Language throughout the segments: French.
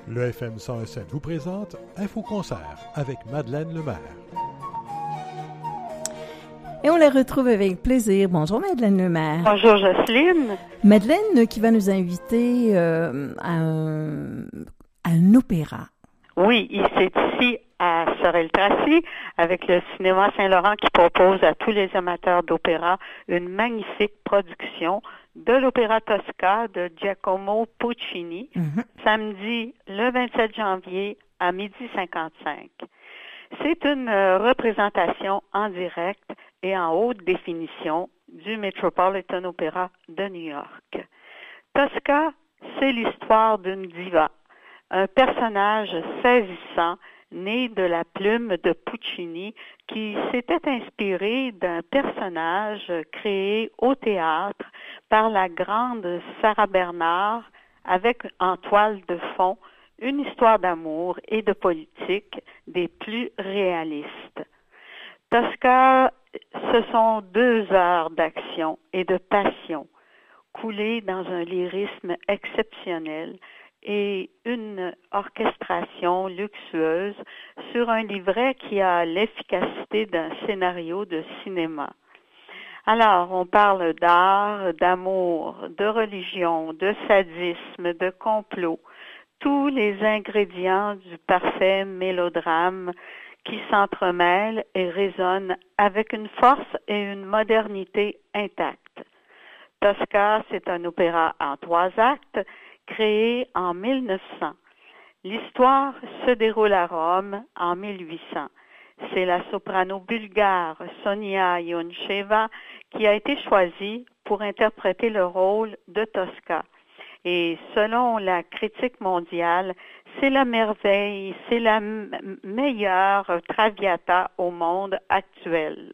Le FM 101.7 vous présente Info-Concert avec Madeleine Lemaire. Et on la retrouve avec plaisir. Bonjour Madeleine Lemaire. Bonjour Jocelyne. Madeleine qui va nous inviter à un opéra. Oui, c'est ici à Sorel-Tracy avec le Cinéma Saint-Laurent qui propose à tous les amateurs d'opéra une magnifique production de l'opéra Tosca de Giacomo Puccini, samedi le 27 janvier à 12h55. C'est une représentation en direct et en haute définition du Metropolitan Opera de New York. Tosca, c'est l'histoire d'une diva, un personnage saisissant né de la plume de Puccini qui s'était inspiré d'un personnage créé au théâtre par la grande Sarah Bernhardt avec en toile de fond une histoire d'amour et de politique des plus réalistes. Tosca, ce sont 2 heures d'action et de passion coulées dans un lyrisme exceptionnel et une orchestration luxueuse sur un livret qui a l'efficacité d'un scénario de cinéma. Alors, on parle d'art, d'amour, de religion, de sadisme, de complot, tous les ingrédients du parfait mélodrame qui s'entremêlent et résonnent avec une force et une modernité intactes. Tosca, c'est un opéra en 3 actes, créé en 1900. L'histoire se déroule à Rome en 1800. C'est la soprano bulgare Sonia Ioncheva qui a été choisie pour interpréter le rôle de Tosca. Et selon la critique mondiale, c'est la merveille, c'est la meilleure Traviata au monde actuel.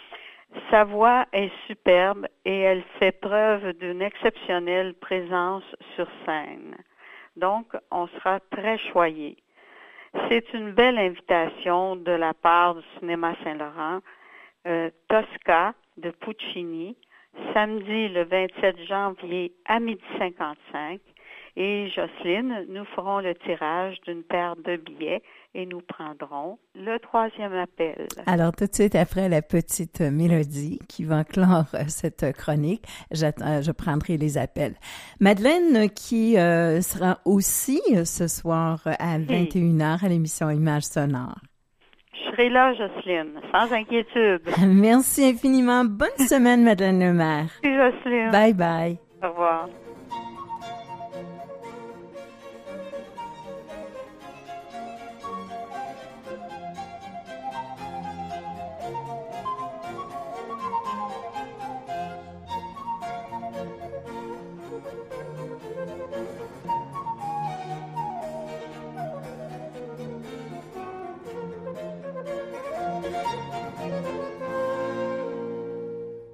Sa voix est superbe et elle fait preuve d'une exceptionnelle présence sur scène. Donc, on sera très choyés. C'est une belle invitation de la part du Cinéma Saint-Laurent. Tosca de Puccini, samedi le 27 janvier à 12h55. Et Jocelyne, nous ferons le tirage d'une paire de billets et nous prendrons le 3e appel. Alors, tout de suite après la petite mélodie qui va clore cette chronique, je prendrai les appels. Madeleine qui sera aussi ce soir à 21h à l'émission Images sonores. Je serai là, Jocelyne, sans inquiétude. Merci infiniment. Bonne semaine, Madeleine Lemaire. Merci, Jocelyne. Bye bye. Au revoir.